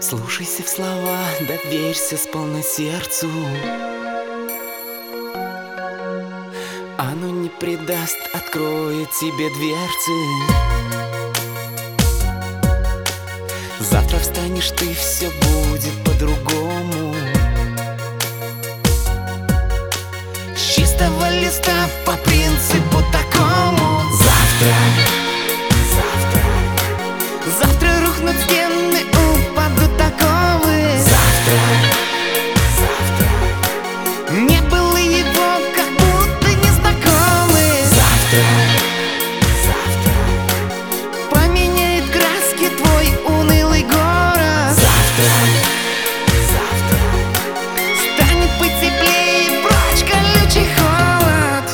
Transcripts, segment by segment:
Слушайся в слова, доверься с полной сердцу. Оно не предаст, откроет тебе дверцы. Завтра встанешь ты, все будет по-другому. С чистого листа по принципу такому. Завтра рухнут стены, упадут оковы. Завтра не было его, как будто незнакомы. Завтра поменяет краски твой унылый город. Завтра станет потеплее, прочь колючий холод.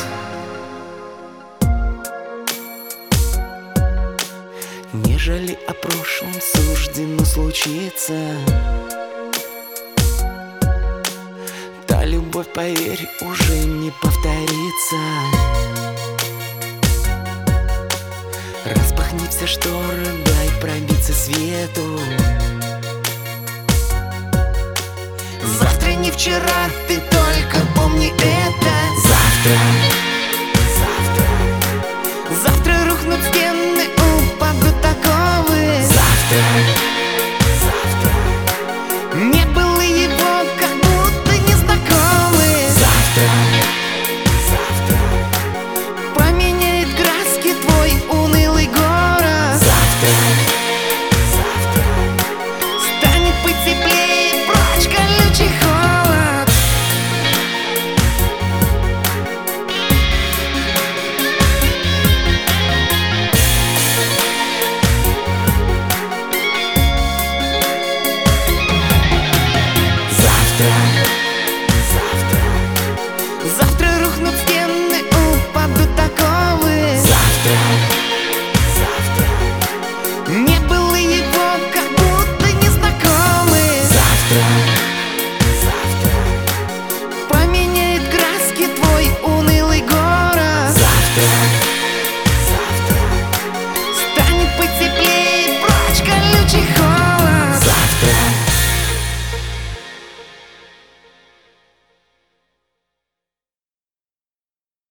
Нежели о прошлом суждено случиться, та любовь, поверь, уже не повторится. Распахни все шторы, дай пробиться свету. Завтра не вчера, ты только помни это. Завтра рухнут стены,